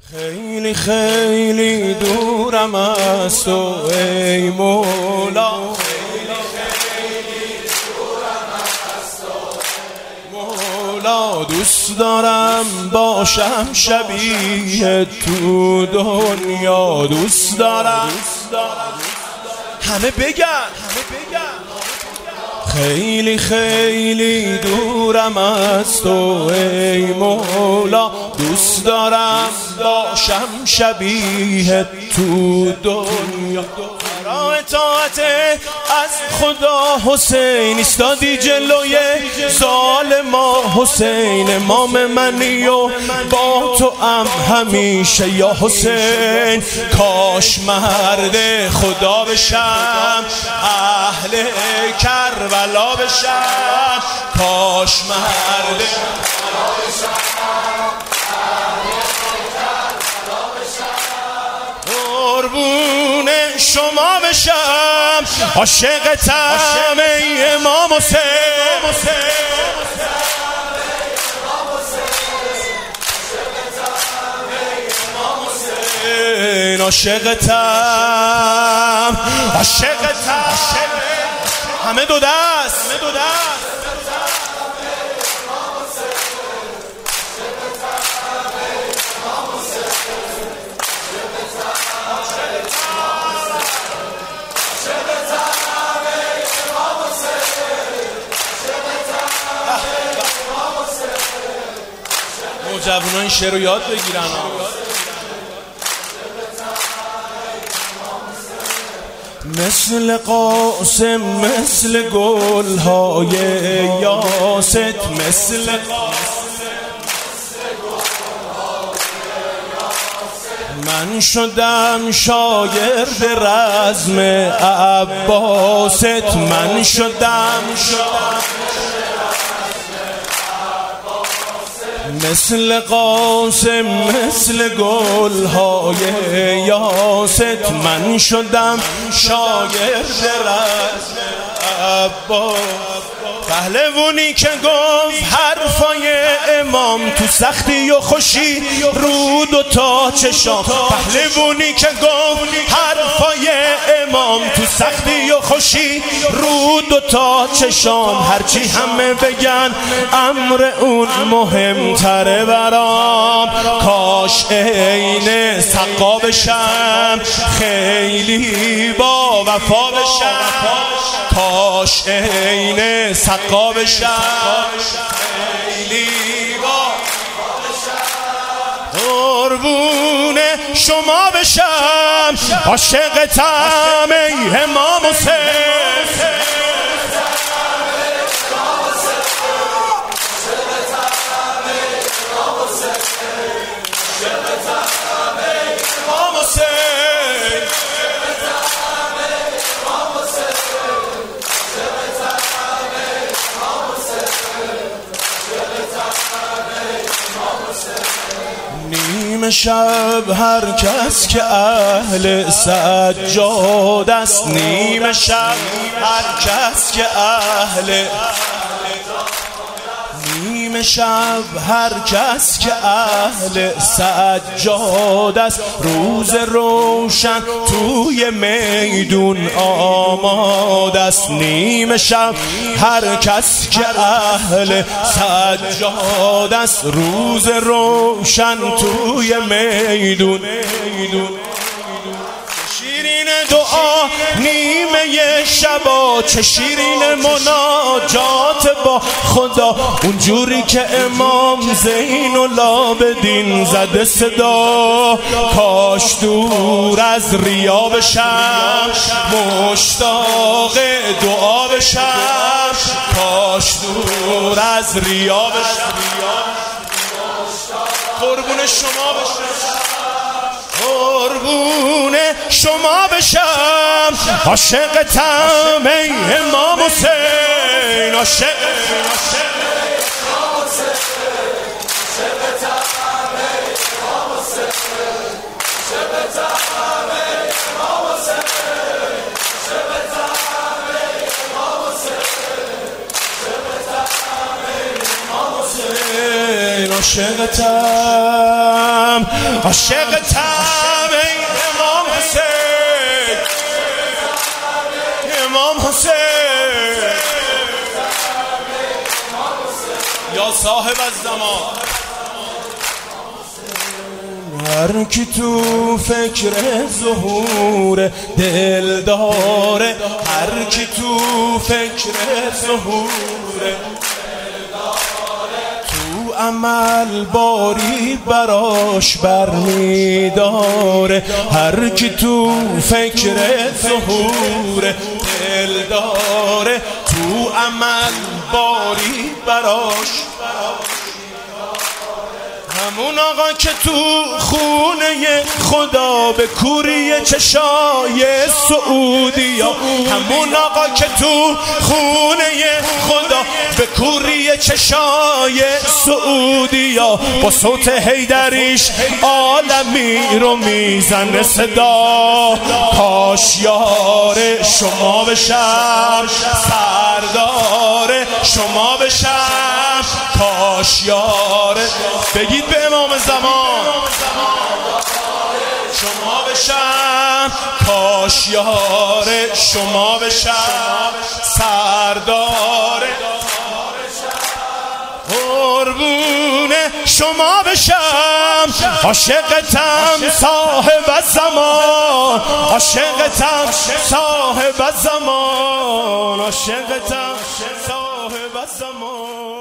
خیلی خیلی دورم از تو ای مولا، خیلی خیلی دورم از تو مولا. دوست دارم باشم شبیه تو دنیا، دوست دارم همه بگن خیلی خیلی دورم از تو ای مولا. دوست دارم باشم شبیه تو دنیا. را اطاعت از خدا حسین ایستادی جلوی ظالما. حسین امام منی و با تو ام همیشه یا حسین. کاش مرد خدا بشم، اهل کربلا بشم. کاش مرد خدا بشم، قربون شما بشم، عاشقتم ای امام حسین. عاشقتم همه دو دست جوونا این شعر رو یاد بگیرن. مثل قاسم، مثل گلهای یاست، مثل من شدم شاگرد رزم عباست. من شدم مثل قاسم، مثل گلهای یاست. من شدم شاگرد رزم عباس. پهلوونی که گفت حرفای امام تو سختی و خوشی رو دو تا چشام. پهلوونی که گفت حرفای امام تو سختی و خوشی رو دو تا چشام. هرچی همه بگن امر اون مهمتره برام. کاش عین سقا بشم، خیلی با وفا بشم. کاش عین سقا بشم، خیلی با قربون شما بشم، عاشقتم ای امام حسین. نیمه شب هر کس که اهل سجاد است. نیمه شب هر کس که نیمه شب هر کس که اهل سجاد است. روز روشن توی میدون آماده است. نیمه شب هر کس که اهل سجاد است. روز روشن توی میدون. شیرین دعا نیمه شبا، چه شیرین مناجات با خدا. اونجوری که امام زین العابدین زده صدا. کاش دور از ریا بشم، مشتاق دعا بشم. کاش دور از ریا بشم، قربون شما بشم، قربون شما بشم. عاشقتم ای امام حسین. عاشقتم عاشقتم ای امام حسین، امام حسین یا صاحب الزمان. هر کی تو فکر ظهور دل داره، هر کی تو فکر ظهور تو عمل باری براش برمیداره، هر کی تو فکر ظهور دل داره تو عمل باری براش. همون آقا که تو خونه خدا به کوری چشای سعودیا، همون آقا که تو خونه خدا به کوری چشای سعودیا با صوت حیدریش عالمی رو میزنه صدا. کاش یار شما بشم، سردار شما بشم، کاش یار بگید به امام زمان شما بشم، کاش یار شما بشم، سردار قربون شما بشم، عاشقتم صاحب الزمان، عاشقتم صاحب الزمان، عاشقتم صاحب الزمان.